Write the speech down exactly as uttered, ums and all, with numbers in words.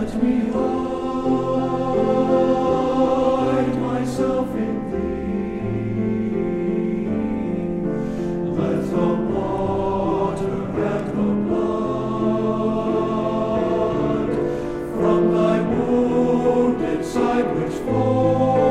Let me hide myself in thee. Let the water and the blood from thy wounded side which flow